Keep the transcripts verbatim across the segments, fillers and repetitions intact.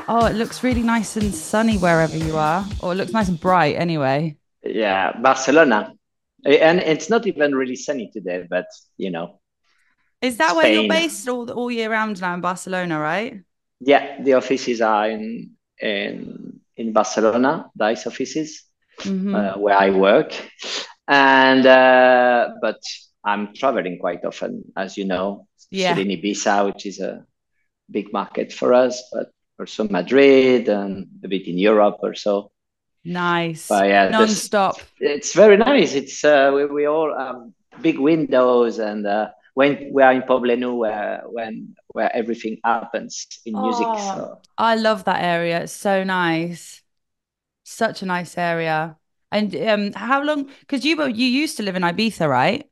Oh, it looks really nice and sunny wherever you are. Or it looks nice and bright anyway. Yeah, Barcelona. And it's not even really sunny today, but you know, Is that where you're Spain. based all all year round now in Barcelona, right? Yeah, the offices are in in in Barcelona, DICE offices, Mm-hmm. uh, where I work. And uh, but I'm traveling quite often, as you know, Yeah. especially in Ibiza, which is a big market for us, but also Madrid and a bit in Europe or so. Nice. But yeah, this Non-stop. it's very nice. It's uh, we, we all have big windows, and uh, when we are in Poblenou, where when where everything happens in music. Oh, So I love that area. It's so nice. Such a nice area. And um, how long? Because you were you used to live in Ibiza, right?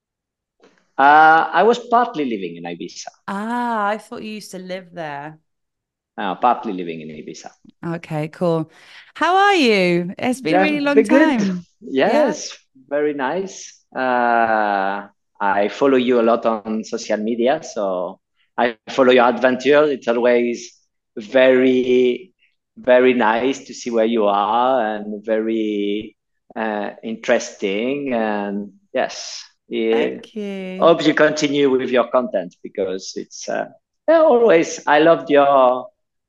uh, I was partly living in Ibiza, Ah, I thought you used to live there. uh, partly living in Ibiza. Okay, cool. How are you? It's been a Yeah, really long be good. time. Yeah. Yes, very nice. Uh, I follow you a lot on social media, so I follow your adventure. It's always very, very nice to see where you are and very uh, interesting. And yes, yeah, Thank you. hope you continue with your content because it's uh, yeah, always. I loved your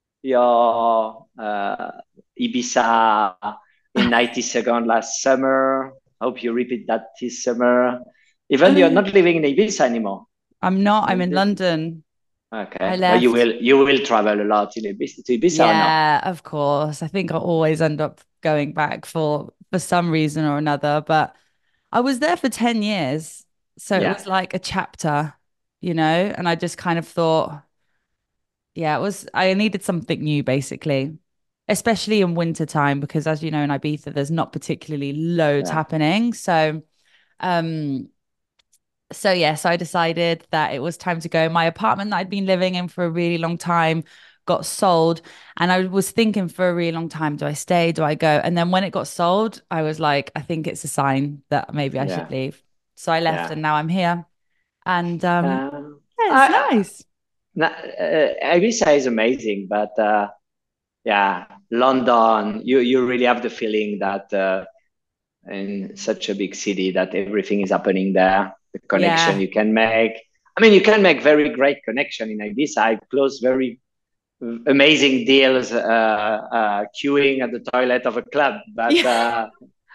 your uh, Ibiza in ninety second last summer. Hope you repeat that this summer. Even you're Oh, not living in Ibiza anymore. I'm not. I'm in London. I Okay, but you left. will you will travel a lot in Ibiza to Ibiza or no? Yeah, of course. I think I'll always end up going back for for some reason or another. But I was there for ten years. So it Yeah, was like a chapter, you know, and I just kind of thought, yeah, it was I needed something new basically. Especially in winter time, because as you know, in Ibiza, there's not particularly loads yeah, happening. So um so yes, I decided that it was time to go. My apartment that I'd been living in for a really long time got sold, and I was thinking for a really long time, do I stay? Do I go? And then when it got sold, I was like, I think it's a sign that maybe I should yeah, leave. So I left, yeah. and now I'm here. And um, Uh, yeah, it's I, nice. I, uh, Ibiza is amazing, but uh, yeah, London, you you really have the feeling that. Uh, in such a big city that everything is happening there. The connection Yeah. you can make. I mean, you can make very great connection in Ibiza. I close very amazing deals uh, uh, queuing at the toilet of a club, but Yeah. uh,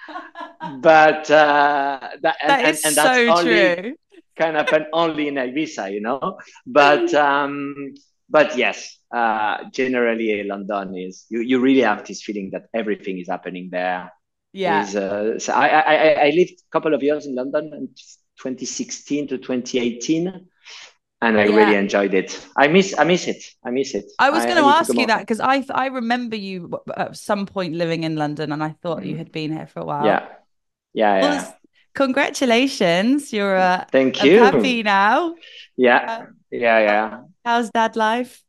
but uh, that, and, That and is and that's so only true. can happen only in Ibiza, you know. But um, but yes, uh, generally London is you, you really have this feeling that everything is happening there. Yeah. Is uh, so I, I I lived a couple of years in London in twenty sixteen to twenty eighteen, and I really Yeah. enjoyed it. I miss I miss it. I miss it. I was I, going I to need to ask come you that over. because I I remember you at some point living in London, and I thought you Mm. had been here for a while. Yeah, yeah, Well, yeah. it's- congratulations. You're a, Thank a you. puppy now. Yeah, Uh, yeah, how- yeah. how's dad life?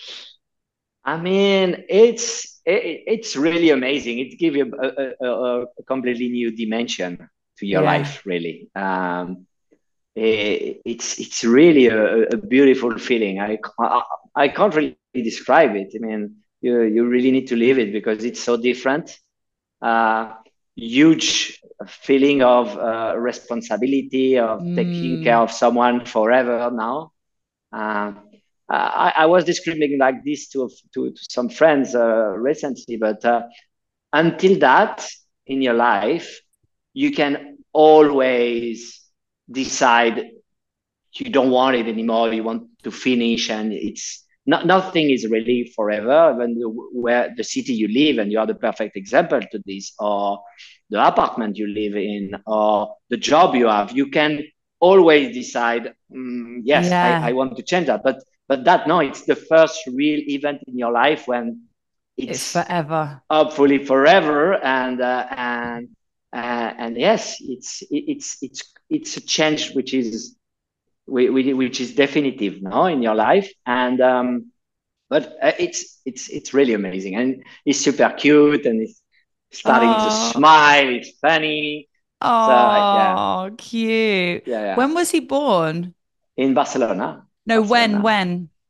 I mean, it's it, it's really amazing. It gives you a, a, a completely new dimension to your Yeah. life, really. Um, it, it's it's really a, a beautiful feeling. I, I I can't really describe it. I mean, you you really need to live it because it's so different. Uh, Huge feeling of uh, responsibility of taking care Mm, of someone forever now. Um, I, I was describing like this to, to, to some friends uh, recently, but uh, until that in your life, you can always decide you don't want it anymore. You want to finish, and it's not nothing is really forever. When you, where the city you live, and you are the perfect example to this, or the apartment you live in, or the job you have, you can always decide. Mm, yes, I, I yeah. want to change that, but but that no, it's the first real event in your life when It's it's forever. hopefully forever, and uh, and uh, and yes, it's it's it's it's a change which is which is definitive now in your life. And um, but uh, it's it's it's really amazing, and it's super cute, and it's starting to Oh, smile. It's funny. So yeah, oh, cute. yeah, yeah. When was he born? In Barcelona, No, when, Barcelona. when?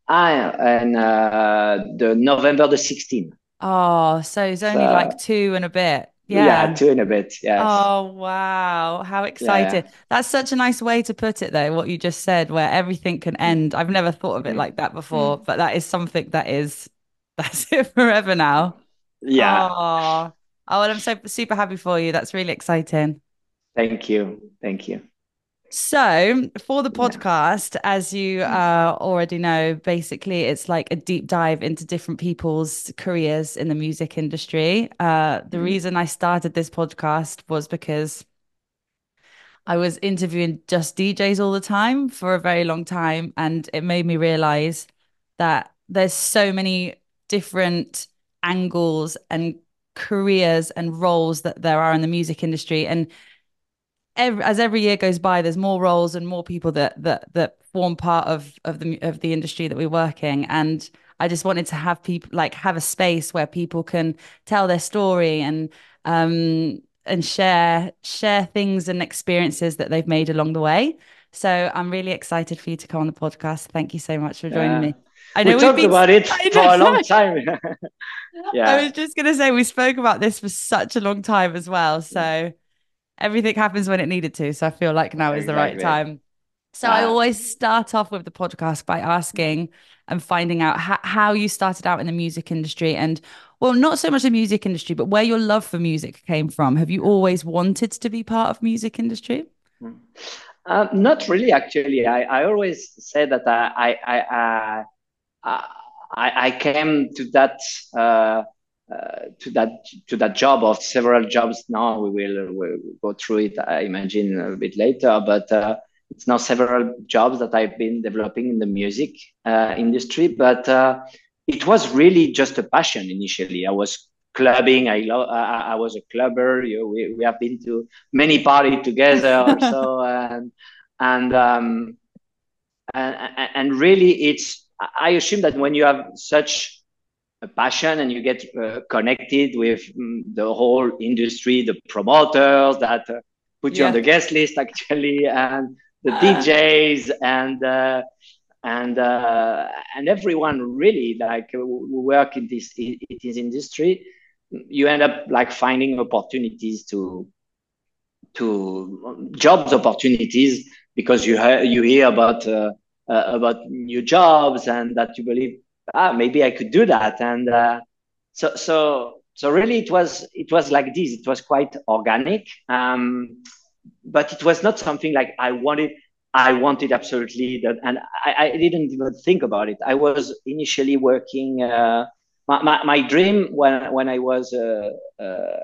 I and uh, the November the sixteenth. Oh, so it's only like So two and a bit. yeah, Yeah. two in a bit. Yes. Oh, wow. How exciting. Yeah. That's such a nice way to put it, though, what you just said, where everything can end. I've never thought of it Mm, like that before, mm. but that is something that is, that's it forever now. Yeah. Oh, oh, well, I'm so super happy for you. That's really exciting. Thank you. Thank you. So, for the Yeah. podcast, as you uh, already know, basically it's like a deep dive into different people's careers in the music industry. Uh, the Mm. reason I started this podcast was because I was interviewing just D Js all the time for a very long time, and it made me realize that there's so many different angles and careers and roles that there are in the music industry. And every, as every year goes by, there's more roles and more people that that that form part of of the of the industry that we're working. And I just wanted to have people like have a space where people can tell their story and um and share share things and experiences that they've made along the way. So I'm really excited for you to come on the podcast. Thank you so much for joining Yeah. me. I We know we've talked been, about it I for a long know. time. I Yeah. was just gonna say we spoke about this for such a long time as well. So everything happens when it needed to. So I feel like now is the right Exactly. time. So I Uh, always start off with the podcast by asking and finding out how, how you started out in the music industry and, well, not so much the music industry, but where your love for music came from. Have you always wanted to be part of music industry? uh, Not really, actually. I, I always say that I, I, I, I, I came to that uh, uh, to that to that job of several jobs. Now we will we'll go through it, I imagine, a bit later. But uh, it's now several jobs that I've been developing in the music uh, industry. But uh, it was really just a passion initially. I was clubbing. I lo- I, I was a clubber. You know, we we have been to many parties together or so, and and um, and, and really it's I assume that when you have such a passion and you get uh, connected with mm, the whole industry, the promoters that uh, put you on Yeah. the guest list actually, and the Uh, D Js and uh, and uh, and everyone really like who work in this in this industry, you end up like finding opportunities to to jobs opportunities because you ha- you hear about uh, uh, about new jobs and that you believe ah maybe I could do that and uh, so so so really it was it was like this. It was quite organic, um, but it was not something like I wanted. I wanted absolutely that, and I, I didn't even think about it. I was initially working. Uh, my, my, my dream when when I was uh, uh,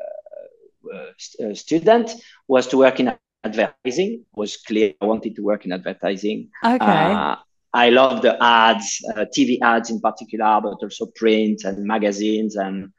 uh, student was to work in advertising. It was clear I wanted to work in advertising. okay. Uh, I love the ads, uh, T V ads in particular, but also print and magazines. And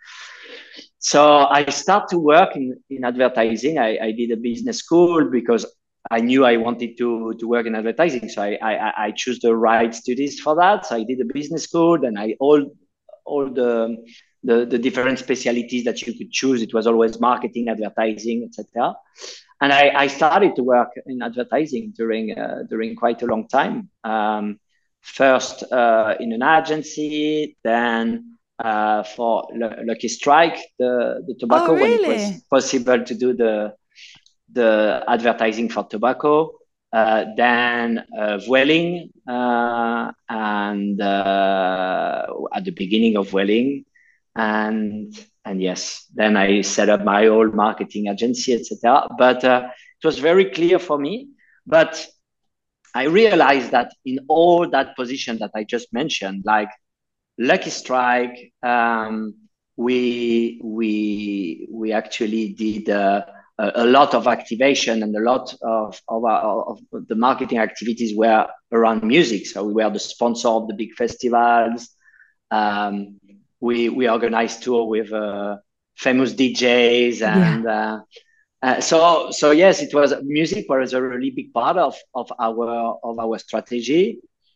so I started to work in, in advertising. I, I did a business school because I knew I wanted to, to work in advertising. So I, I, I chose the right studies for that. So I did a business school and I all all the the, the different specialities that you could choose. It was always marketing, advertising, et cetera. And I, I started to work in advertising during uh, during quite a long time. Um, first uh, in an agency, then uh, for L- Lucky Strike, the, the Oh, tobacco, when it really? was possible to do the the advertising for tobacco. Uh, then uh, Vueling, uh, and uh, at the beginning of Vueling, and and yes, then I set up my own marketing agency, et cetera. But uh, it was very clear for me. But I realized that in all that position that I just mentioned, like Lucky Strike, um, we we we actually did uh, a, a lot of activation and a lot of of, our, of the marketing activities were around music. So we were the sponsor of the big festivals. Um, we we organized tour with uh, famous D Js Yeah. and. Uh, uh, so so yes, it was music was a really big part of of our of our strategy.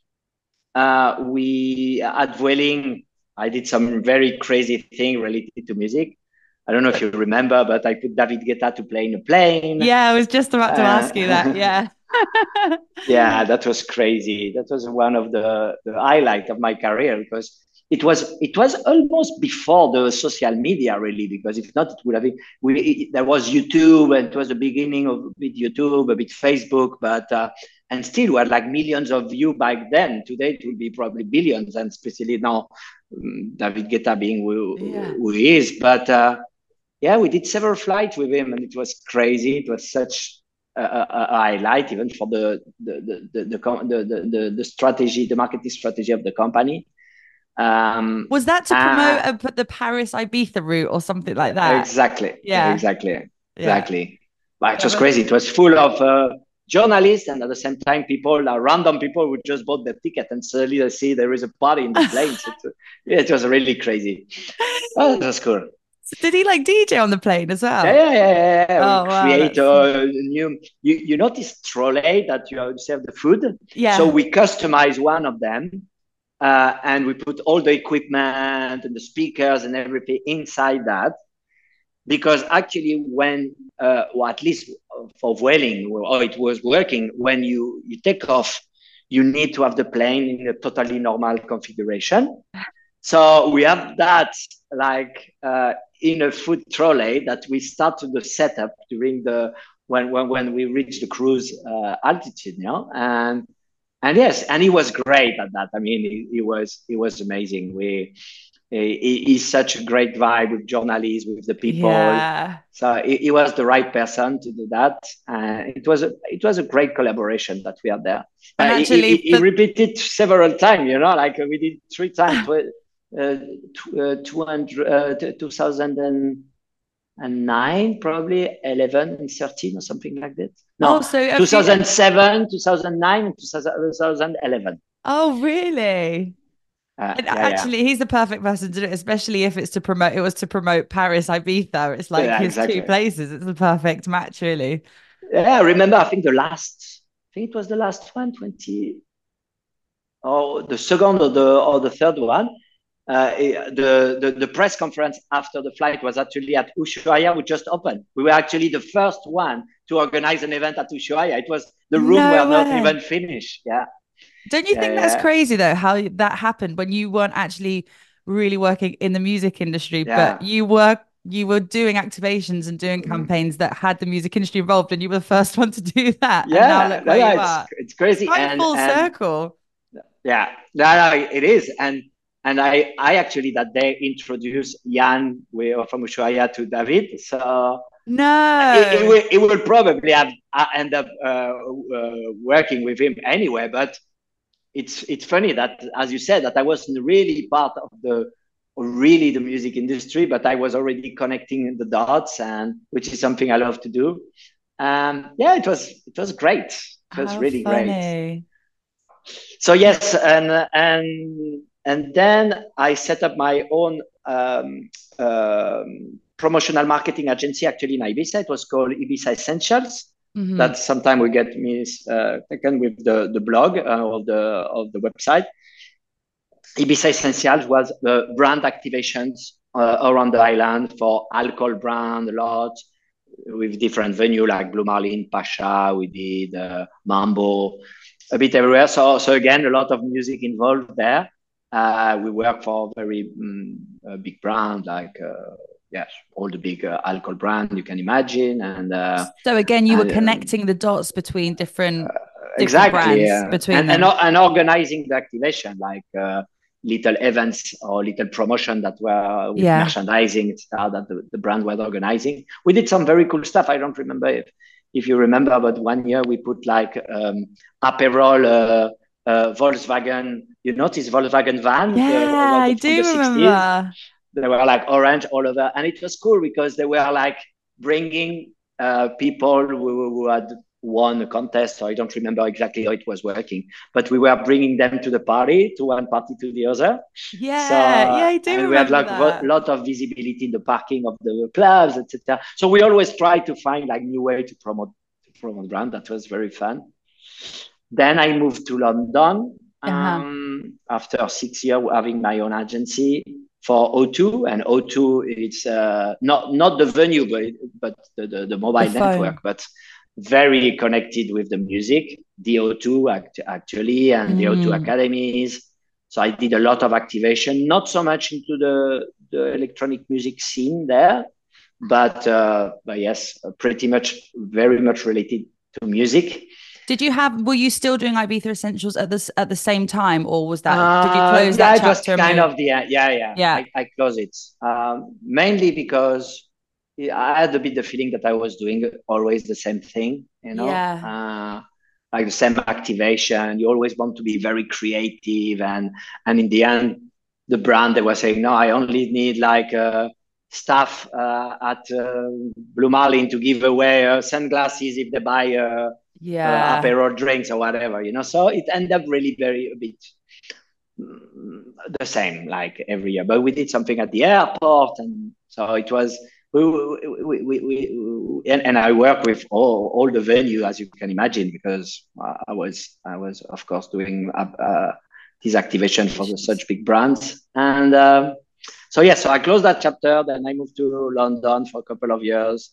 Uh, we at Vueling, I did some very crazy thing related to music. I don't know if you remember, but I put David Guetta to play in a plane. Yeah, I was just about to Uh, ask you that. Yeah. Yeah, that was crazy. That was one of the, the highlight of my career because it was it was almost before the social media really, because if not it would have been we it, there was YouTube and it was the beginning of a bit YouTube, a bit Facebook, but uh, and still we had like millions of view back then. Today it will be probably billions, and especially now um, David Guetta being who, Yeah. who he is. But uh, yeah, we did several flights with him, and it was crazy. It was such a, a, a highlight, even for the the the the, the, the, the, the strategy, the marketing strategy of the company. Um, Was that to promote uh, a, the Paris Ibiza route or something like that? exactly, Yeah. exactly, Yeah. exactly. But it That was was crazy. It was full of uh, journalists, and at the same time, people, uh, random people, who just bought the ticket, and suddenly they see there is a party in the plane. So it, yeah, it was really crazy. Oh, it was cool. Did he like D J on the plane as Yeah, well? yeah, yeah, yeah, yeah. We Oh wow, create that's a new. You, you notice trolley that you have serve the food. So yeah. we customize one of them, uh, and we put all the equipment and the speakers and everything inside that. Because actually, when uh, or at least for Vueling, or it was working, when you you take off, you need to have the plane in a totally normal configuration. So we have that like uh, in a food trolley that we started the setup during the when when, when we reached the cruise uh, altitude, you know, and and yes, and he was great at that. I mean, he, he was he was amazing. We he, he's such a great vibe with journalists, with the people. Yeah. So he, he was the right person to do that. Uh, it was a it was a great collaboration that we had there. And Uh, he, he, actually he for repeated several times, you know, like we did three times, tw- uh, tw- uh, two hundred, uh, two thousand nine, probably eleven and thirteen or something like that. oh, No, so a few two thousand seven, two thousand nine, and two thousand eleven. oh really? Uh, And yeah, yeah, actually, he's the perfect person to do it, especially if it's to promote. It was to promote Paris Ibiza. It's like yeah, his two exactly. places. It's the perfect match, really. Yeah, I remember, I think the last, I think it was the last one, twenty, or the second or the or the third one. Uh, eh, the, the the press conference after the flight was actually at Ushuaia, which just opened. We were actually the first one to organize an event at Ushuaia. It was the room were No not way. even finished. Yeah, Don't you yeah, think that's yeah, crazy though, how that happened when you weren't actually really working in the music industry, but yeah. you were you were doing activations and doing campaigns that had the music industry involved, and you were the first one to do that. And now Yeah, look no, where no, you it's are. it's It's crazy, quite and full and circle. yeah, no, no, it is, and and I I actually that day introduced Jan we from Ushuaia to David, so it, it No. will it will probably have uh, end up uh, uh, working with him anyway. But it's it's funny that, as you said, that I wasn't really part of the really the music industry, but I was already connecting the dots, and which is something I love to do. Um, yeah, it was it was great. It was How really great. funny. So yes, and and and then I set up my own um, um, promotional marketing agency actually in Ibiza. It was called Ibiza Essentials. Hmm. That sometimes we get mis uh, taken with the the blog uh, of the of the website. Ibiza Essentials was the brand activations uh, around the island for alcohol brand a lot with different venue like Blue Marlin, Pasha. We did uh, Mambo, a bit everywhere. So so again, a lot of music involved there. Uh, we work for very um, a big brand like uh, yes, all the big uh, alcohol brand you can imagine, and uh, So again, you were and um, connecting the dots between different different exactly, brands uh, between and, and them. and organizing the activation like uh, little events or little promotion that were with Yeah. merchandising, et cetera, that the, the brand was organizing. We did some very cool stuff. I don't remember if if you remember, but one year we put like um, Aperol uh, uh, Volkswagen. You notice Volkswagen van, the, Yeah, I the, from the do sixties. remember. They were like orange all over, and it was cool because they were like bringing uh, people who, who had won a contest. So I don't remember exactly how it was working, but we were bringing them to the party, to one party to the other. Yeah, yeah, So I do and we had remember like a that. lot of visibility in the parking of the clubs, et cetera. So we always try to find like new way to promote to promote brand. That was very fun. Then I moved to London Uh-huh. um, after six years having my own agency for O two, and O two it's uh, not not the venue, but but the, the, the The mobile network, phone. but very connected with the music, D O two act- actually, and D O two Mm. academies. So I did a lot of activation, not so much into the, the electronic music scene there, but uh, but yes, pretty much very much related to music. Did you have, were you still doing Ibiza Essentials at this at the same time, or was that, did you Uh, close that yeah, it was chapter and kind move? of the yeah, yeah. Yeah. I, I close it um, mainly because I had a bit the feeling that I was doing always the same thing, you know, Yeah. uh, like the same activation. You always want to be very creative, and and in the end, the brand they were saying, no, I only need like uh, staff uh, at uh, Blue Marlin to give away uh, sunglasses if they buy uh, uh, Yeah. Aperol drinks or whatever, you know. So it ended up really very a bit mm, the same like every year. But we did something at the airport, and so it was. We, we, we, we, we and, and I work with all, all the venue as you can imagine because uh, I was I was of course doing uh, uh, this activation for the, Activations. such big brands and um, so yeah so I closed that chapter. Then I moved to London for a couple of years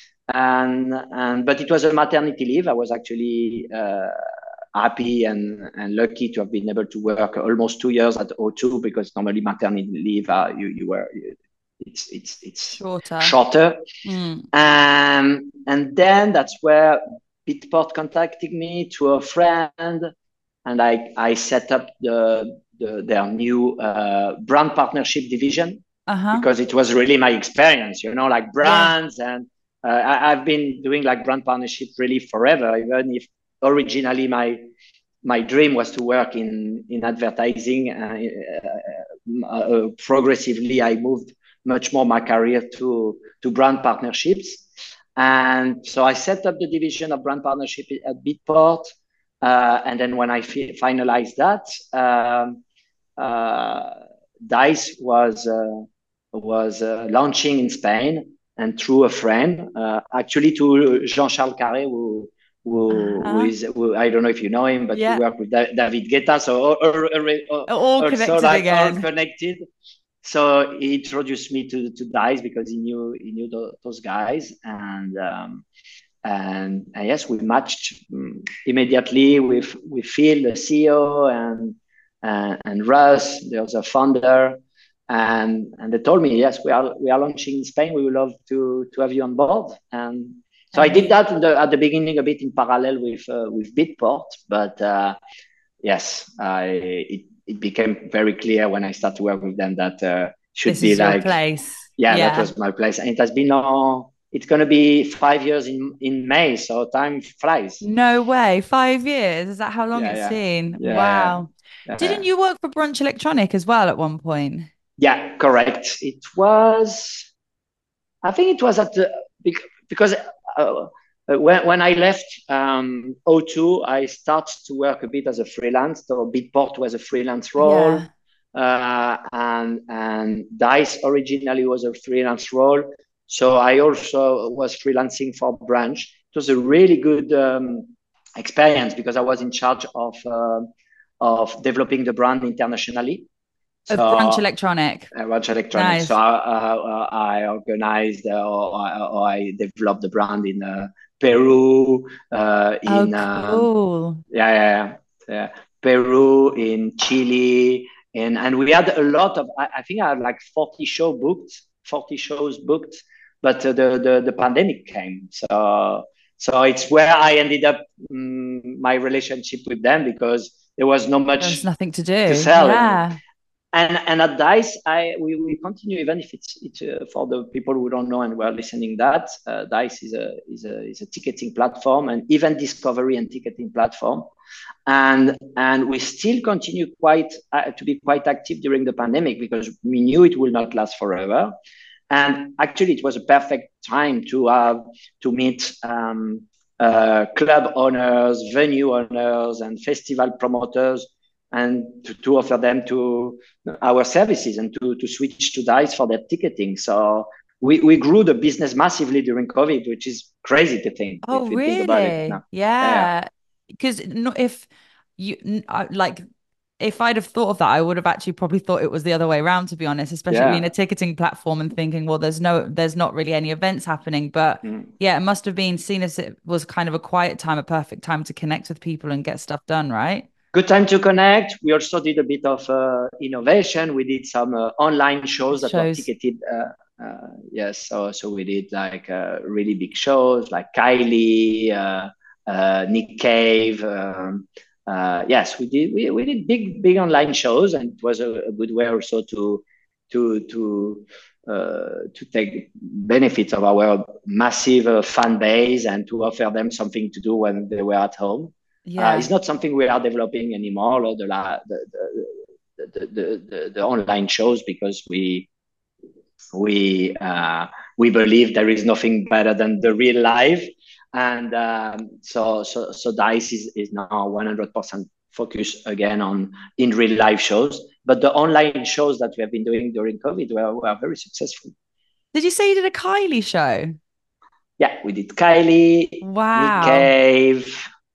and and but it was a maternity leave. I was actually uh, happy and, and lucky to have been able to work almost two years at O two because normally maternity leave uh, you you were it's it's it's Shorter. shorter. Mm. Um, and then that's where Bitport contacted me to a friend, and I I set up the, the their new uh, brand partnership division Uh-huh. because it was really my experience, you know, like Yeah. brands and uh, I, I've been doing like brand partnership really forever, even if originally my my dream was to work in in advertising. Uh, uh, uh, progressively, I moved much more my career to to brand partnerships, and so I set up the division of brand partnership at Bitport. Uh, and then when I fi- finalized that, um, uh, Dice was uh, was uh, launching in Spain, and through a friend, uh, actually to Jean-Charles Carré, who who, who Uh-huh. is who, I don't know if you know him, but he Yeah. worked with da- David Guetta, so all, all, all, All also connected like all again. connected. So he introduced me to to Dice because he knew he knew the, those guys, and um, and, and yes, we matched um, immediately with with Phil, the C E O, and uh, and Russ, the other founder, and and they told me, yes, we are we are launching in Spain. We would love to to have you on board. And so I did Amazing. that the, at the beginning a bit in parallel with uh, with Bitport, but uh, yes, I it, it became very clear when I started to work with them that uh, should This be is your like, place. yeah, that Yeah. was my place, and it has been uh, it's going to be five years in in May, so time flies. No way. Five years. Is that how long Yeah, it's yeah, been? yeah, Wow. yeah, Didn't yeah. you work for Brunch Electronic as well at one point? Yeah, correct. It was, I think it was at the because uh, when when I left um, O two, I started to work a bit as a freelance. So Bitport was a freelance role, Yeah. uh, and and Dice originally was a freelance role. So I also was freelancing for Branch. It was a really good um, experience because I was in charge of uh, of developing the brand internationally. Of Brunch So Electronic. uh, Watch Electronics. So Nice. I, uh, I organized uh, or, or I developed the brand in uh, Peru, uh, Oh, in um, cool. yeah, yeah, yeah, Peru, in Chile, and and we had a lot of. I, I think I had like forty show booked, forty shows booked, but uh, the the the pandemic came, so so it's where I ended up um, my relationship with them because there was not There was much nothing to to do. sell. Yeah. And and at Dice, I we, we continue even if it's it's uh, for the people who don't know and were listening. That uh, Dice is a is a is a ticketing platform and event discovery and ticketing platform, and and we still continue quite uh, to be quite active during the pandemic because we knew it will not last forever, and actually it was a perfect time to have to meet. Um, uh, club owners, venue owners, and festival promoters, and to, to offer them to our services and to, to switch to Dice for their ticketing. So we, we grew the business massively during COVID, which is crazy to think Oh, if you think about it really? now. Yeah. Yeah. Because no, if you n- uh, like if I'd have thought of that, I would have actually probably thought it was the other way around, to be honest, especially being a Yeah. ticketing platform and thinking, well, there's no, there's not really any events happening. But Mm. yeah, it must have been seen as it was kind of a quiet time, a perfect time to connect with people and get stuff done, right? Good time to connect. We also did a bit of uh, innovation. We did some uh, online It shows that were shows. ticketed. Uh, uh, yes, so so we did like uh, really big shows like Kylie, uh, uh, Nick Cave. Um, uh, yes, we did. We, we did big big online shows, and it was a, a good way also to to to uh, to take benefits of our massive uh, fan base and to offer them something to do when they were at home. Uh, Yeah. it's not something we are developing anymore, the, the, the, the, the, the online shows, because we we uh, we believe there is nothing better than the real life, and um, so so so Dice is, is now one hundred percent focused again on in real life shows. But the online shows that we have been doing during COVID were, were very successful. Did you say you did a Kylie show? Yeah, we did Kylie, Nick Wow. Cave.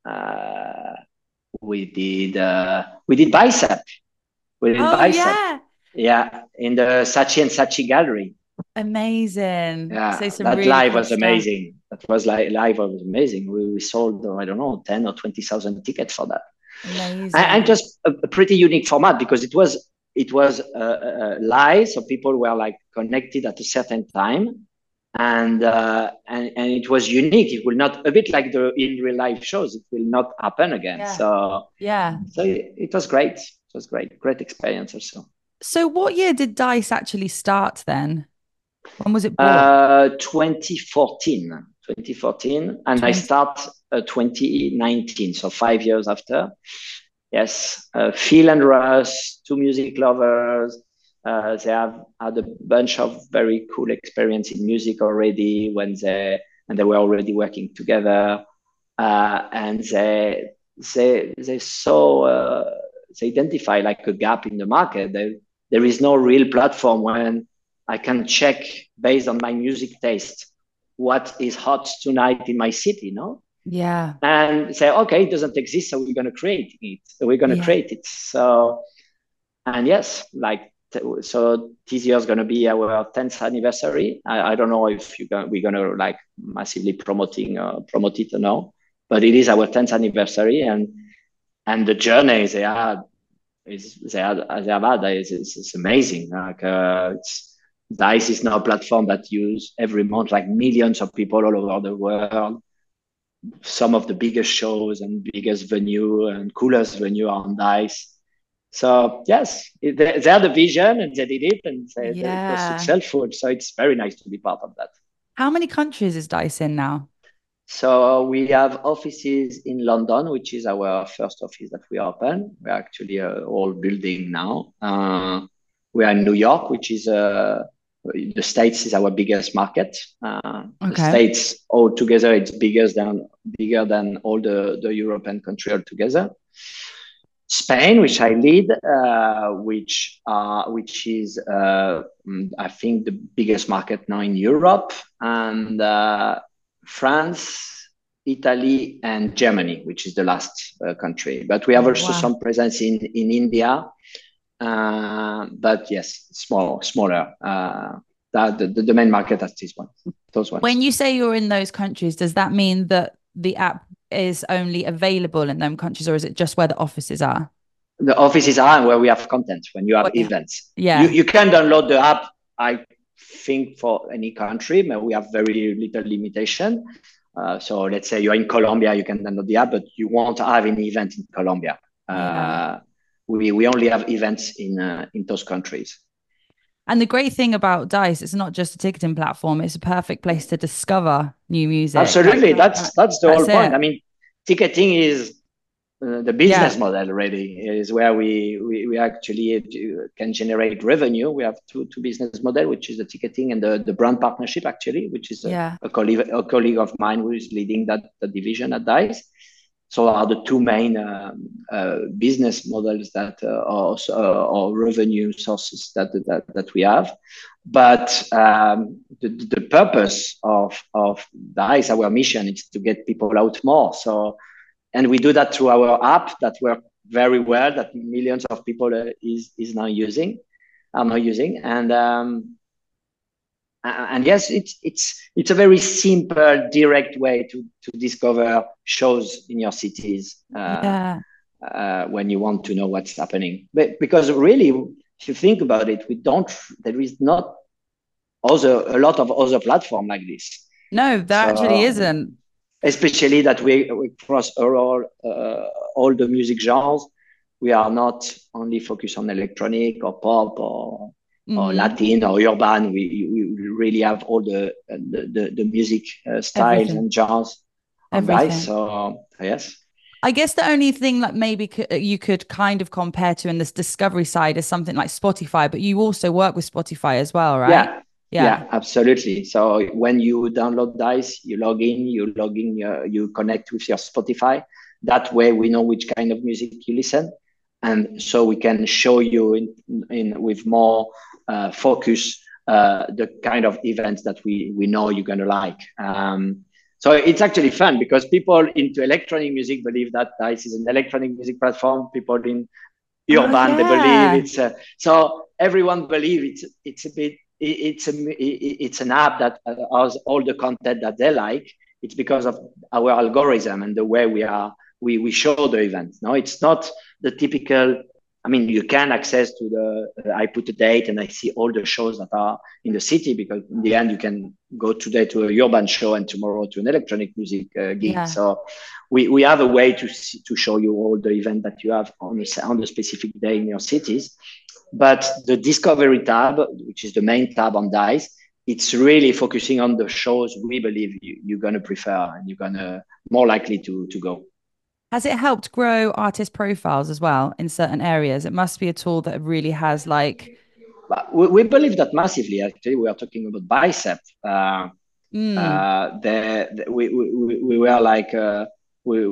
Uh, we did uh, we did Bicep. We did Oh, Bicep. yeah. Yeah, in the Saatchi and Saatchi gallery. Amazing. So Yeah, some that really live cool was stuff. amazing. That was like live was amazing. We, we sold I don't know ten or twenty thousand tickets for that, and, and Amazing. just a, a pretty unique format because it was it was uh, uh, live, so people were like connected at a certain time, and uh, and and it was unique. It will not a bit like the in real life shows. It will not happen again. Yeah. So Yeah. so it, it was great. It was great. Great experience also. So what year did Dice actually start then? When was it born? Uh, twenty fourteen, twenty fourteen, and I twenty. start uh, twenty nineteen, so five years after. Yes, uh, Phil and Russ, two music lovers. Uh, they have had a bunch of very cool experience in music already when they and they were already working together, uh, and they they they saw uh, they identify like a gap in the market. There there is no real platform when I can check based on my music taste what is hot tonight in my city, no? Yeah. And say, okay, it doesn't exist, so we're going to create it. So we're going to Yeah. create it. So, and yes, like, so this year is going to be our tenth anniversary. I, I don't know if you we're going to like massively promoting uh, promote it or no, but it is our tenth anniversary, and and the journey they had is they had they have had is, is, is amazing. Like uh, it's Dice is now a platform that use every month like millions of people all over the world. Some of the biggest shows and biggest venue and coolest venue are on Dice. So yes, it, they, they had the vision and they did it, and they, they, it was Yeah. successful. So it's very nice to be part of that. How many countries is Dice in now? So we have offices in London, which is our first office that we open. We're actually a whole building now. Uh, we are in New York, which is uh, the States is our biggest market. Uh, the Okay. States altogether, it's bigger than bigger than all the, the European country altogether. Spain, which I lead, uh, which uh, which is uh, I think the biggest market now in Europe, and uh, France, Italy, and Germany, which is the last uh, country. But we have also Wow. some presence in in India, uh, but yes, small, smaller. Uh, that the, the main market at this one, those When ones. you say you're in those countries, does that mean that the app is only available in them countries, or is it just where the offices are? The offices are where we have content when you have Well, yeah. events. You, Yeah. you can download the app, I think, for any country, but we have very little limitation. Uh, so let's say you're in Colombia, you can download the app, but you won't have any event in Colombia. Yeah. Uh, we, we only have events in, uh, in those countries. And the great thing about Dice, it's not just a ticketing platform, it's a perfect place to discover new music. Like Absolutely. That's, that's the that's whole point. it. I mean, ticketing is Uh, the business Yeah. model really is where we, we, we actually can generate revenue. We have two, two business model, which is the ticketing and the, the brand partnership actually, which is a, Yeah. a, colleague, a colleague of mine who is leading that, that division at Dice. So are the two main um, uh, business models that uh, are uh, or revenue sources that, that, that we have. But um, the, the purpose of, of Dice, our mission is to get people out more. So and we do that through our app that work very well that millions of people uh, is is now using are now using. And um, and yes, it's it's it's a very simple, direct way to to discover shows in your cities uh, Yeah. uh, when you want to know what's happening. But because really, if you think about it, we don't. There is not other a lot of other platform like this. No, there actually So isn't. especially that we, we cross all uh, all the music genres. We are not only focused on electronic or pop or or Hmm. Latin or urban. We, we really have all the the, the, the music uh, styles Everything. and genres on Dice. Everything. So yes, I guess the only thing that maybe could, you could kind of compare to in this discovery side is something like Spotify, but you also work with Spotify as well, right? yeah, Yeah. yeah, absolutely. So when you download Dice, you log in, you log in, uh, you connect with your Spotify. That way, we know which kind of music you listen, and so we can show you in, in with more uh, focus uh, the kind of events that we we know you're gonna like. Um, so it's actually fun because people into electronic music believe that Dice is an electronic music platform. People in Oh, urban they believe yeah. it's a, so everyone believe it's it's a bit it's a it's an app that has all the content that they like. It's because of our algorithm and the way we are we we show the event. No, it's not the typical. I mean, you can access to the. Uh, I put a date and I see all the shows that are in the city because in the end you can go today to a urban show and tomorrow to an electronic music uh, gig. Yeah. So we, we have a way to see, to show you all the event that you have on the, on the specific day in your cities. But the discovery tab, which is the main tab on Dice, it's really focusing on the shows we believe you, you're going to prefer and you're going to more likely to, to go. Has it helped grow artist profiles as well in certain areas? It must be a tool that really has like, But we, we believe that massively. Actually, we are talking about Bicep. Uh, mm, uh, the, the, we, we, we were like, uh, we,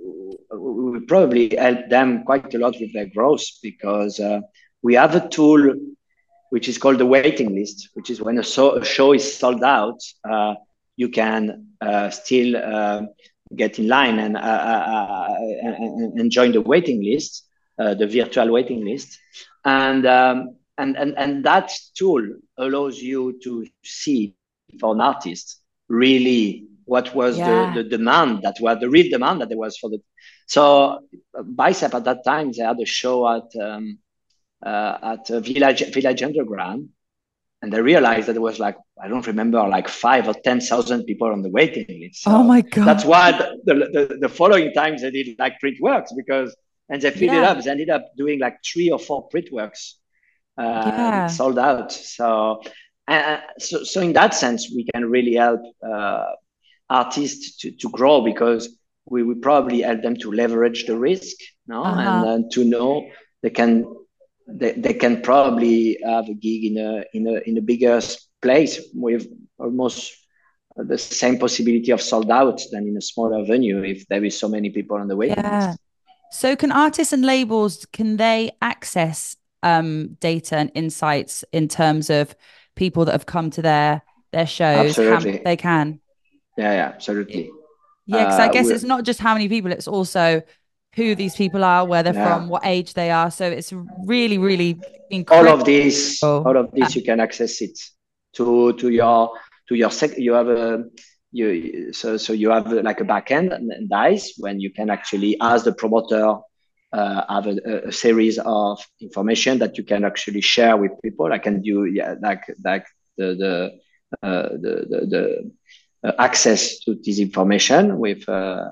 we probably helped them quite a lot with their growth because uh, we have a tool which is called the waiting list, which is when a, so, a show is sold out, uh, you can uh, still uh, get in line and, uh, uh, and, and join the waiting list, uh, the virtual waiting list, and um, and and and that tool allows you to see for an artist really what was the yeah. the demand that was the real demand that there was for the. So uh, Bicep at that time they had a show at. Um, uh, at a village village underground, and I realized that there was like I don't remember like five or ten thousand people on the waiting list. Oh So my that's God. why the, the, the following times they did like print works because and they filled it Yeah. up. They ended up doing like three or four print works uh, Yeah. sold out. So, uh, so so in that sense, we can really help uh, artists to, to grow because we will probably help them to leverage the risk, no, and Uh-huh. then to know they can they, they can probably have a gig in a in a in a bigger place with almost the same possibility of sold out than in a smaller venue if there is so many people on the waiting Yeah. list. So can artists and labels, can they access um data and insights in terms of people that have come to their their shows? How Absolutely, they can? yeah, yeah, absolutely. Yeah, because I Uh, guess we, it's not just how many people, it's also who these people are, where they're yeah, from, what age they are. So it's really, really all incredible. of this, all of Yeah. this, you can access it to to your to your sec. You have a you so so you have like a backend and, and Dice when you can actually ask the promoter uh, have a, a series of information that you can actually share with people. I can do yeah like like the the uh, the the, the uh, access to this information with uh,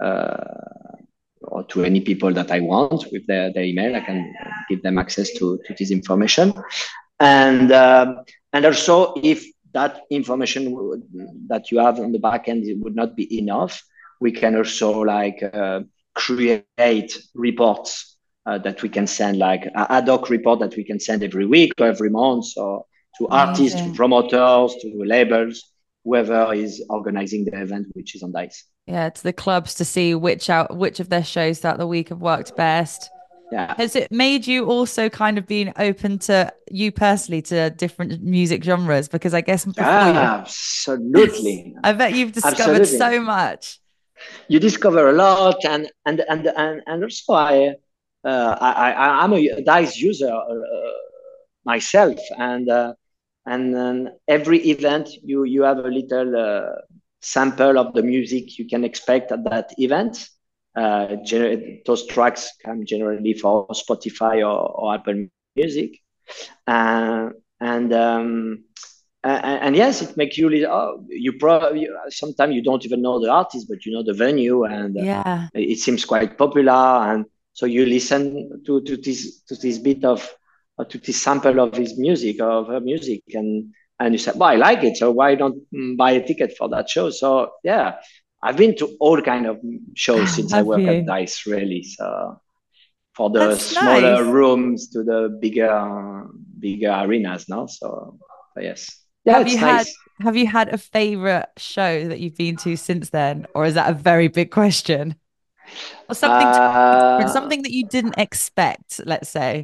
uh, or to any people that I want with their, their email. I can give them access to, to this information. And um, and also if that information would, that you have on the back end would not be enough, we can also like uh, create reports uh, that we can send like an ad hoc report that we can send every week or every month or to artists, to Amazing. promoters, to labels, whoever is organizing the event, which is on Dice. Yeah, to the clubs to see which out which of their shows throughout the week have worked best. Yeah. Has it made you also kind of being open to you personally to different music genres? Because I guess before you, Absolutely. I bet you've discovered Absolutely. so much. You discover a lot and and and and, and also I uh, I, I I'm a Dice user uh, myself, and uh, and then every event you you have a little uh, sample of the music you can expect at that event. Uh, gener- those tracks come generally for Spotify or, or Apple Music, uh, and um, and, and yes, it makes you. Oh, you probably sometimes you don't even know the artist, but you know the venue, and uh, Yeah. it seems quite popular, and so you listen to to this to this bit of uh, to this sample of his music of her music, and and you say, well, I like it, so why don't mm, buy a ticket for that show? So yeah, I've been to all kind of shows since I Have work at you? Dice, really. So for the That's smaller nice. rooms to the bigger bigger arenas now. So yes, yeah, Have you it's had nice. have you had a favorite show that you've been to since then? Or is that a very big question? Or something totally different, Uh, something that you didn't expect, let's say.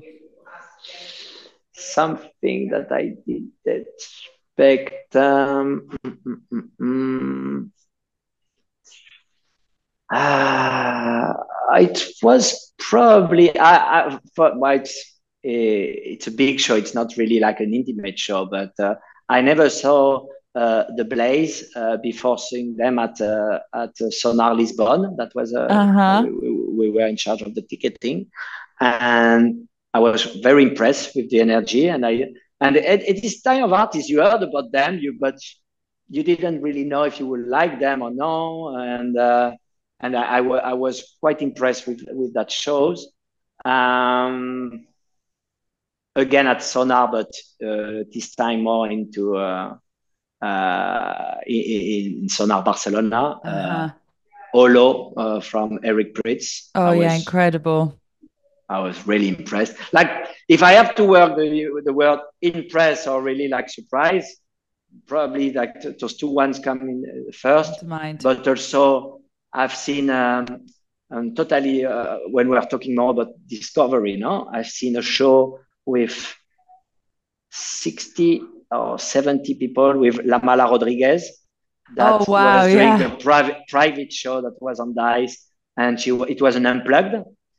something that I did expect. Um, mm, mm, mm, mm. Uh, it was probably I, I but well, it's a, it's a big show. It's not really like an intimate show, but uh, I never saw uh, the Blaze uh, before seeing them at uh, at uh, Sonar Lisbon. That was uh, Uh-huh. we, we, we were in charge of the ticketing, and I was very impressed with the energy. And I and at, at this time of artists, you heard about them, you but you didn't really know if you would like them or no, and. Uh, and I, I, w- I was quite impressed with with that shows. Um, again at Sonar, but uh, this time more into uh, uh, in, in Sonar Barcelona. Uh, Uh-huh. Olo uh, from Eric Pritz. Oh I yeah, was incredible. I was really impressed. Like if I have to work the the word impress or really like surprise, probably like th- those two ones come in uh, Come first, to mind. but also I've seen um, um, totally uh, when we're talking more about discovery, no, I've seen a show with sixty or seventy people with Lamala Rodriguez. Oh That wow, was during the yeah. private private show that was on Dice, and she it was an unplugged,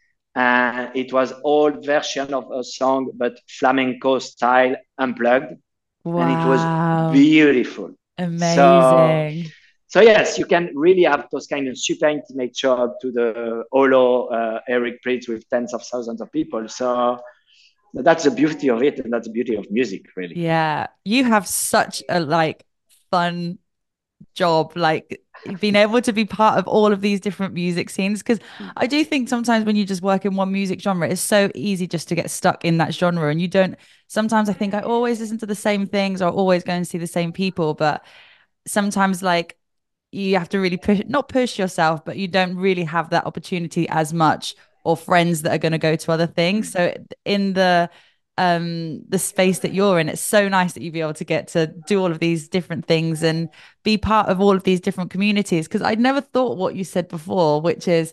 and it was old version of a song but flamenco style unplugged, and it was Wow. beautiful. So Amazing. so yes, you can really have those kind of super intimate show up to the Olo uh, Eric Pritz with tens of thousands of people. So that's the beauty of it, and that's the beauty of music, really. Yeah. You have such a like fun job, like being able to be part of all of these different music scenes. Because I do think sometimes when you just work in one music genre, it's so easy just to get stuck in that genre. And you don't, sometimes I think I always listen to the same things or always go and see the same people. But sometimes, like, you have to really push, not push yourself, but you don't really have that opportunity as much or friends that are going to go to other things. So in the um the space that you're in, it's so nice that you be able to get to do all of these different things and be part of all of these different communities. Because I'd never thought what you said before, which is,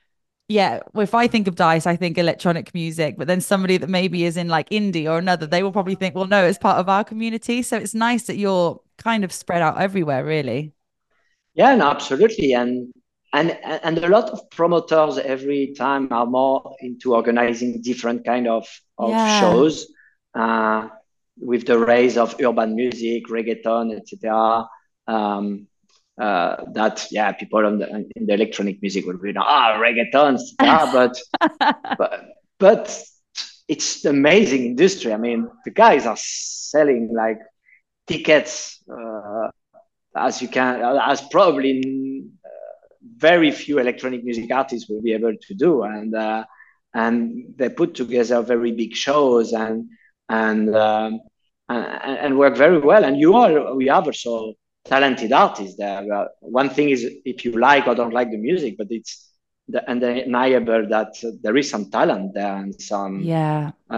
yeah, if I think of Dice, I think electronic music, but then somebody that maybe is in like indie or another, they will probably think, well, no, it's part of our community. So it's nice that you're kind of spread out everywhere, really. Yeah, no, absolutely. And and and a lot of promoters every time are more into organizing different kind of of Yeah. shows uh, with the rise of urban music, reggaeton, et cetera. Um, uh, that yeah, people on the, in the electronic music would be ah reggaeton, et cetera. But but but it's an amazing industry. I mean, the guys are selling like tickets. Uh, as you can, as probably very few electronic music artists will be able to do, and uh, and they put together very big shows and and um, and, and work very well. And you are we have also talented artists there. Uh, one thing is if you like or don't like the music, but it's the, undeniable that uh, there is some talent there and some Yeah. uh,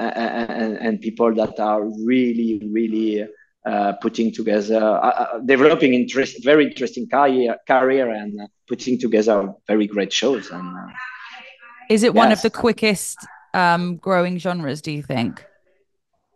and, and people that are really really uh, putting together, uh, uh, developing interest, very interesting career, career and uh, putting together very great shows. And uh, Is it one of yes, the quickest um growing genres, do you think?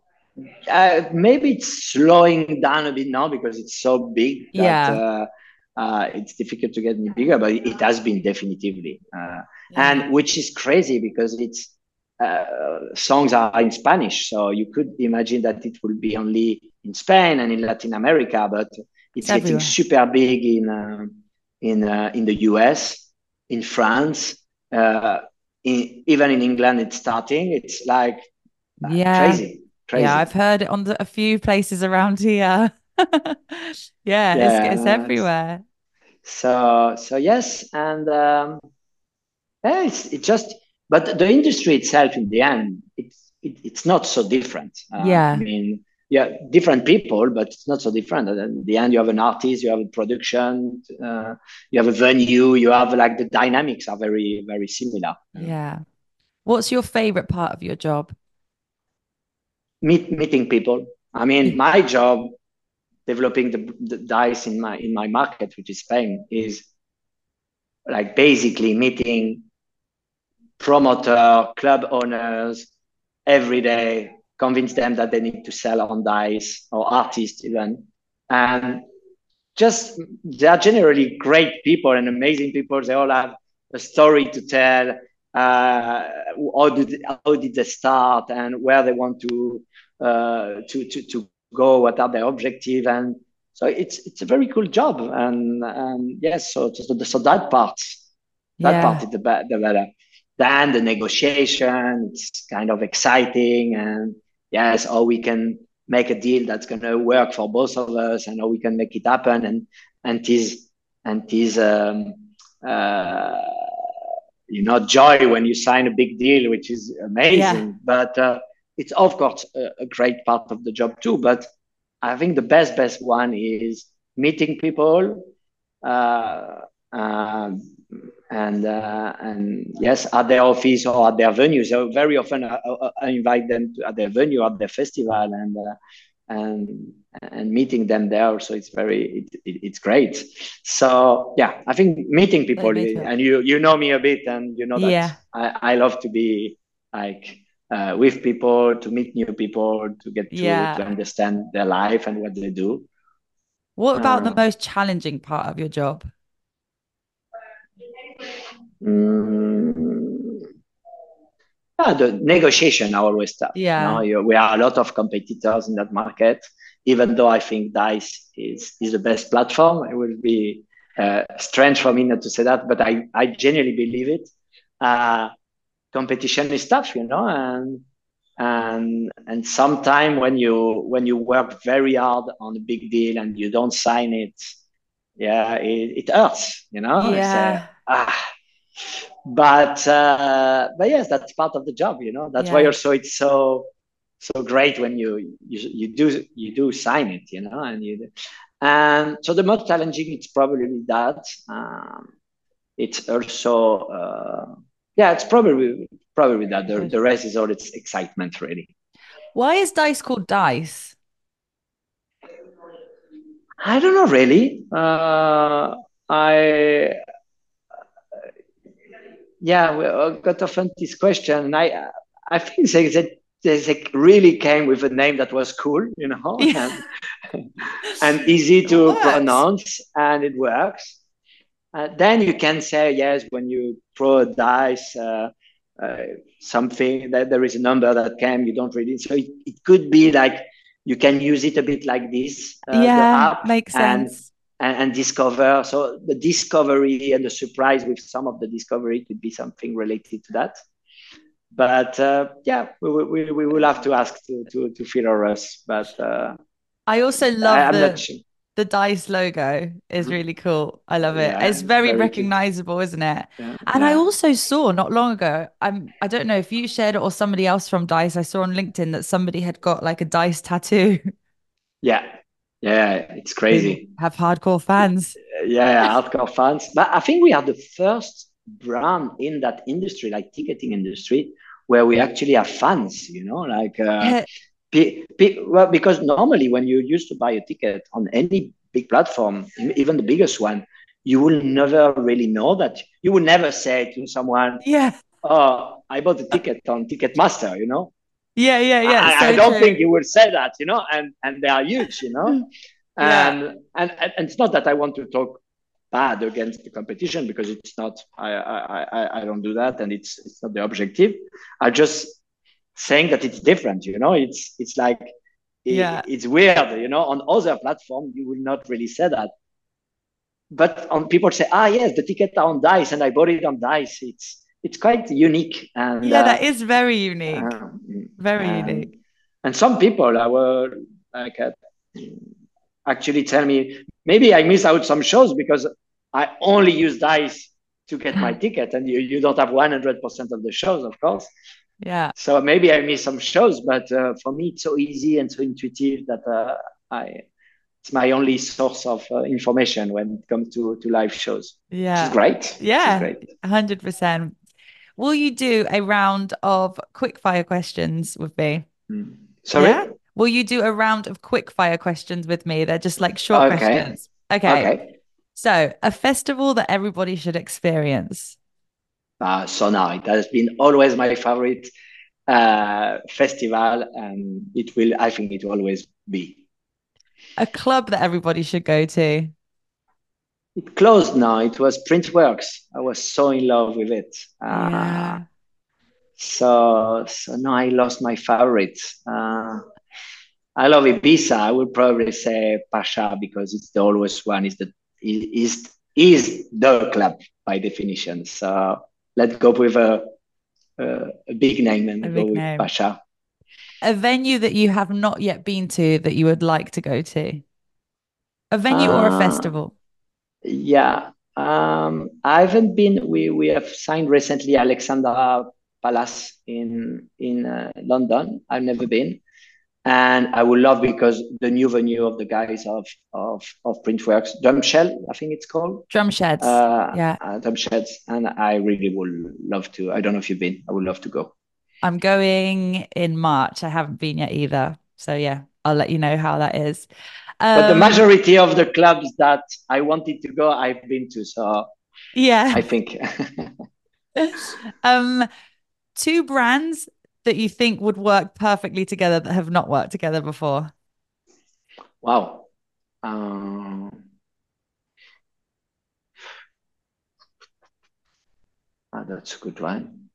uh, maybe it's slowing down a bit now because it's so big that Yeah. uh, uh, it's difficult to get any bigger, but it has been definitively, uh, Yeah. and which is crazy because it's uh, songs are in Spanish, so you could imagine that it will be only in Spain and in Latin America, but It's it's getting everywhere. super big in uh, in uh, in the U S, in France, uh, in, even in England. It's starting. It's like uh, Yeah. crazy, Yeah, crazy. I've heard it on the, a few places around here. Yeah, it's it's Yeah. everywhere. So so yes, and um, yeah, it's it just. But the industry itself, in the end, it's it, it's not so different. Uh, I Yeah. mean, yeah, different people, but it's not so different. And in the end, you have an artist, you have a production, uh, you have a venue, you have like the dynamics are very very similar. Uh, Yeah. What's your favorite part of your job? meet meeting people. I mean, my job developing the, the dice in my in my market, which is Spain, is like basically meeting promoter, club owners every day, convince them that they need to sell on dice or artists even. And just they are generally great people and amazing people. They all have a story to tell. Uh, how did how did they start and where they want to uh, to to to go? What are their objectives? And so it's it's a very cool job. And, and yes, so so, so that part that part Yeah. is the, be- the better. Then the negotiation, it's kind of exciting, and yes, or we can make a deal that's going to work for both of us, and how we can make it happen, and and this and this um, uh, you know joy when you sign a big deal, which is Yeah. amazing. But uh, it's of course a, a great part of the job too. But I think the best best one is meeting people. Uh, um, and uh, and yes, at their office or at their venue. So very often I, I, I invite them to, at their venue, at their festival, and uh, and and meeting them there. So it's very it, it, it's great. So yeah, I think meeting people, Favorite job. and you you know me a bit, and you know that Yeah. I, I love to be like uh, with people, to meet new people, to get to to Yeah. understand their life and what they do. What about the Uh, most challenging part of your job? mm, Yeah, the negotiation are always tough. You know, Yeah. you, we are a lot of competitors in that market. Even though I think Dice is is the best platform, it will be uh, strange for me not to say that, but I I genuinely believe it. Uh, Competition is tough, you know, and and and sometimes when you when you work very hard on a big deal and you don't sign it, yeah, it, it hurts, you know. It's uh, Yeah. ah, but uh, but yes, that's part of the job, you know. That's why Yeah. also it's so so great when you you, you do you do sign it, you know. And you and so the most challenging it's probably that. Um, it's also uh, yeah, it's probably probably that. The, Good. the rest is all its excitement, really. Why is dice called dice? I don't know really. Uh, I yeah, we uh, got often this question, and I I think they, they, they really came with a name that was cool, you know, Yeah. and and easy It to works. pronounce, and it works. Uh, then you can say yes when you throw a dice, uh, uh, something that there is a number that came, you don't read it, so it, it could be like you can use it a bit like this, uh, the Yeah, app, makes and sense. and, and discover. So the discovery and the surprise with some of the discovery could be something related to that. But uh, yeah, we, we, we will have to ask to, to, to Fedor us. But uh, I also I, love I'm not the sure. the dice logo is really cool. I love it. Yeah, It's it's very very cute. recognizable, isn't it? Yeah, And I yeah, also saw not long ago, I'm I don't know if you shared it or somebody else from Dice. I saw on LinkedIn that somebody had got like a Dice tattoo. yeah, yeah. It's They crazy. have hardcore fans. Yeah, yeah, hardcore fans. But I think we are the first brand in that industry, like ticketing industry, where we actually have fans. You know, like uh, Yeah, pe- pe- well, because normally when you used to buy a ticket on any big platform, even the biggest one, you will never really know that. You will never say to someone, yeah, "Oh, I bought a ticket on Ticketmaster." You know, yeah, yeah, yeah. I, I So don't think true. you will say that. You know, and and they are huge. You know, Yeah, and and and it's not that I want to talk. bad against the competition, because it's not. I I I, I don't do that, and it's it's not the objective. I just saying that it's different. You know, it's it's like Yeah. it's weird. You know, on other platforms you will not really say that, but on people say, ah, yes, the tickets are on Dice, and I bought it on Dice. It's it's quite unique, and Yeah, uh, that is very unique. um, Very and unique. and some people I were like uh, actually tell me maybe I miss out some shows because I only use Dice to get my ticket, and you, you don't have one hundred percent of the shows, of course. Yeah. So maybe I miss some shows, but uh, for me it's so easy and so intuitive that uh, I it's my only source of uh, information when it comes to to live shows, which is Yeah. great. Which is Yeah. great. one hundred percent. Will you do a round of quick fire questions with me? Mm. Yeah. Sorry. Will you do a round of quick fire questions with me? They're just like short Okay. questions. Okay. Okay. So, a festival that everybody should experience. Uh, so now it has been always my favorite uh, festival, and it will. I think it will always be. A club that everybody should go to. It closed now. It was Printworks. I was so in love with it. Uh, Yeah. so so now I lost my favorite. Uh, I love Ibiza. I would probably say Pasha because it's the always one. Is the is is the club by definition. So let's go with a a, a big name A and go big with name. Pasha. A venue that you have not yet been to that you would like to go to. A venue or a Uh, festival. yeah. Um, I haven't been. We we have signed recently Alexandra Palace in in uh, London. I've never been, and I would love because the new venue of the guys of of of Printworks, Drumshell, I think it's called, Drum sheds. uh, Yeah. uh Drumsheds, and I really would love to. I don't know if you've been. I would love to go. I'm going in March. I haven't been yet either. So yeah, I'll let you know how that is. But the Um, majority of the clubs that I wanted to go, I've been to. So yeah. I think, Um, two brands that you think would work perfectly together that have not worked together before. wow. Um, ah, that's a good one.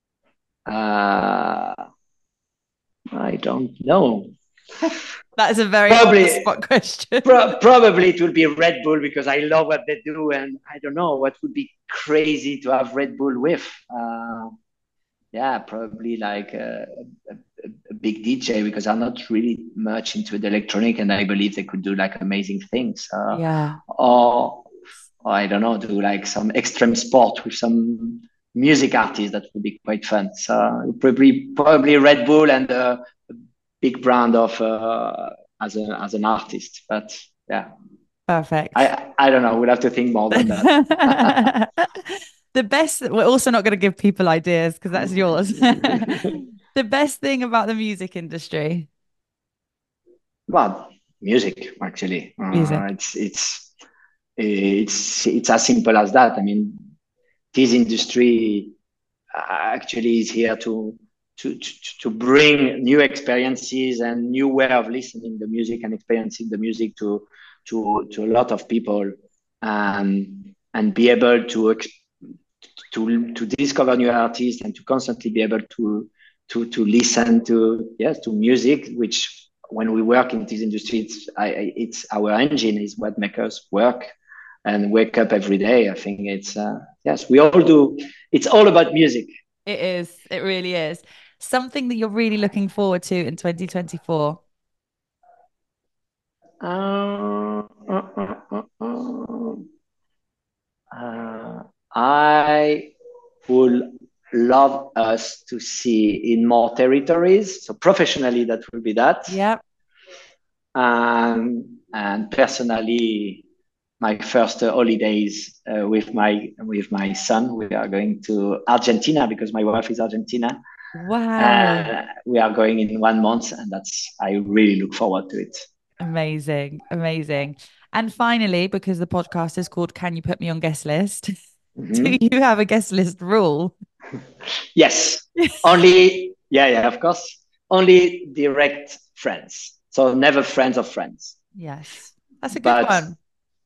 Uh, I don't know. That is a very on the Probably, spot question. pro- probably it will be Red Bull because I love what they do, and I don't know what would be crazy to have Red Bull with. Uh, yeah, probably like a, a, a big D J because I'm not really much into the electronic, and I believe they could do like amazing things. Uh, Yeah. or, or I don't know, do like some extreme sport with some music artists that would be quite fun. So probably probably Red Bull and a big brand of uh, as a as an artist. But yeah, Perfect. I I don't know. We'll have to think more than that. The best, we're also not going to give people ideas because that's yours. The best thing about the music industry. Well, music actually. Uh, Music. it's it's it's it's as simple as that. I mean, this industry uh, actually is here to to to, to bring new experiences and new way of listening the music and experiencing the music to to to a lot of people, and and be able to to to discover new artists and to constantly be able to to to listen to yes to music, which when we work in this industry, it's I, it's our engine is what makes us work and wake up every day. I think it's uh, yes, we all do. It's all about music. It is. It really is. Something that you're really looking forward to in twenty twenty-four. Uh, uh, uh, uh, uh, uh, I would love us to see in more territories. So professionally, that will be that. Yep. Um, and personally, my first uh, holidays uh, with my with my son. We are going to Argentina because my wife is Argentina, Wow. and we are going in one month, and that's I really look forward to it. Amazing. Amazing. And finally, because the podcast is called Can You Put Me on Guest List? Do Mm-hmm. you have a guest list rule? Yes, only yeah, yeah, of course, only direct friends. So never friends of friends. Yes. That's a good But one.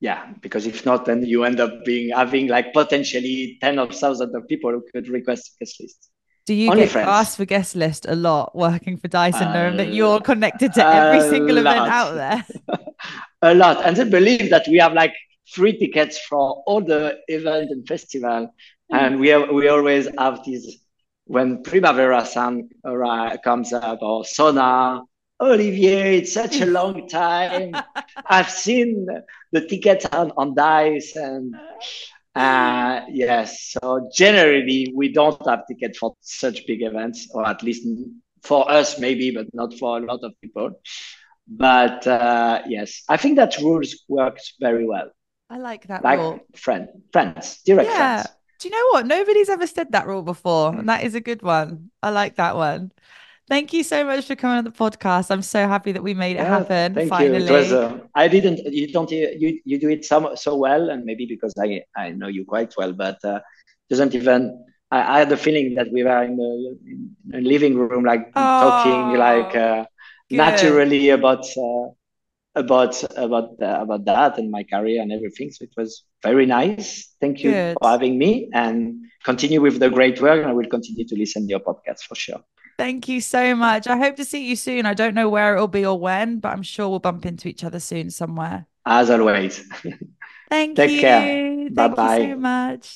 yeah, because if not, then you end up being having like potentially ten of thousands of people who could request a guest list. Do you Only get friends. asked for guest list a lot working for Dyson, knowing that Uh, you're connected to every a single event lot, out there? a lot, and they believe that we have like free tickets for all the event and festival, and we have, we always have these when Primavera Sound comes up or Sona. Olivier, it's such a long time. I've seen the tickets on, on Dice, and uh, yes. So generally, we don't have tickets for such big events, or at least for us, maybe, but not for a lot of people. But uh, yes, I think that rules works very well. I like that Like rule. friend, friends, direct Yeah. friends. Do you know what? Nobody's ever said that rule before, and that is a good one. I like that one. Thank you so much for coming on the podcast. I'm so happy that we made it Yeah, happen thank you. It was. finally. Uh, I didn't. You don't. You you do it so so well, and maybe because I I know you quite well, but uh, doesn't even. I, I had the feeling that we were in the, in a living room, like talking, like Oh, uh, good. naturally about uh, about about uh, about that and my career and everything. So it was very nice. Thank you Good. for having me, and continue with the great work. And I will continue to listen to your podcast for sure. Thank you so much. I hope to see you soon. I don't know where it'll be or when, but I'm sure we'll bump into each other soon somewhere. As always, Thank take care. you. Bye Thank you so bye. much.